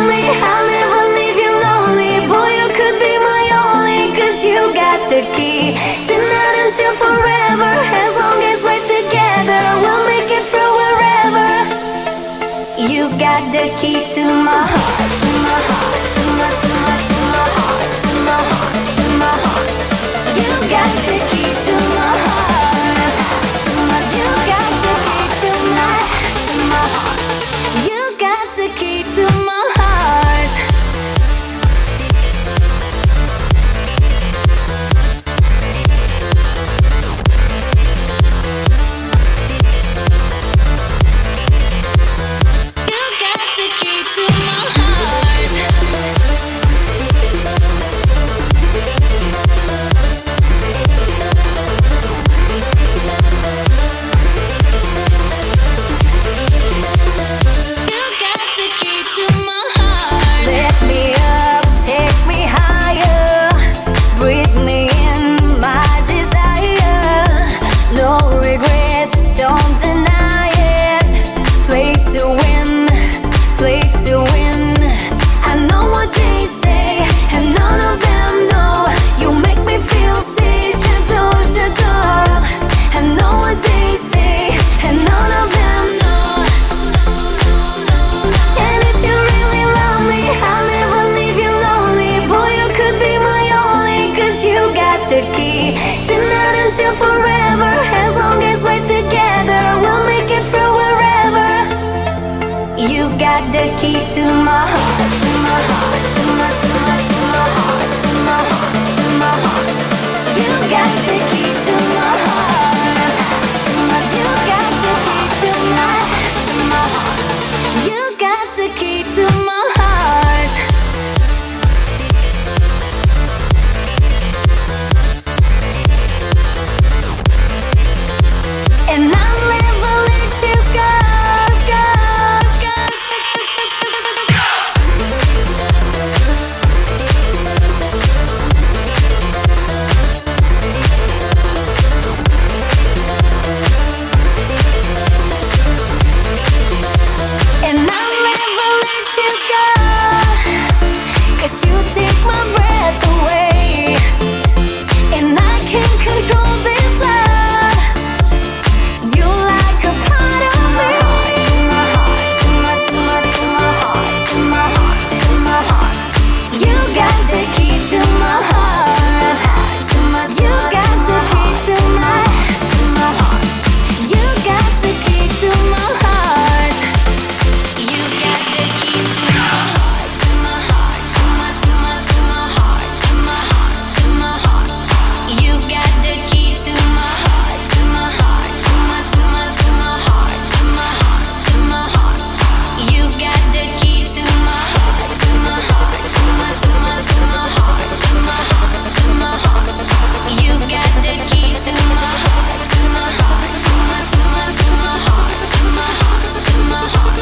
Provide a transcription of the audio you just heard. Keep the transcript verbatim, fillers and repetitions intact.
around me, I'll never leave you lonely. Boy, you could be my only, cause you got the key. Tonight until forever, as long as we're together, we'll make it through wherever. You got the key to my heart, to my heart, to my, to my, to my heart, to my heart, to my heart. You got the key to my heart, to my, you got the key to my, to my heart. You got the key to my heart. You got the key to my heart. You got the key to my heart. Lift me up, take me higher. Breathe me in my desire. No regrets, don't deny it. Play to win, play to win. I know what they say, and none of them know. You make me feel safe, j'adore, j'adore. I know what they say, and none of them know. And if you really love me, I'll never leave you lonely. Boy, you could be my only, cause you got the key. Tonight until forever, as long as we're together, we'll make it through wherever. You got the key to my heart, to my heart, to my, to my, to my heart, to my heart, to my heart. You got the key to my heart, to my, you got the key to my, to my heart. You got the key to my heart. And I'll never let you go, go, go, go. And I'll never let you go, cause you take my breath away. And I can't control this love. You like a part of me. To my heart, to my, to my, to my heart, to my heart, to my heart. You got the key to my heart. To my, you got the key to my, to my heart. You got the key to my heart. You got the key to my heart, to my heart, to my, to my, to my heart, to my heart, to my heart. You got the key to my heart, to my heart, to my, to my, to my heart, to my heart, to my heart. You got the key to my heart, to my heart, to my, to my, to my heart, to my heart, to my heart. You got the key to my heart, to my heart, to my, to my, to my heart, to my heart, to my heart.